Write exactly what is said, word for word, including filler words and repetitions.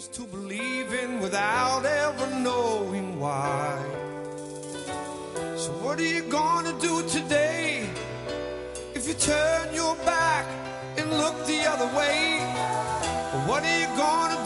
to believe in without ever knowing why. So what are you gonna do today if you turn your back and look the other way? What are you gonna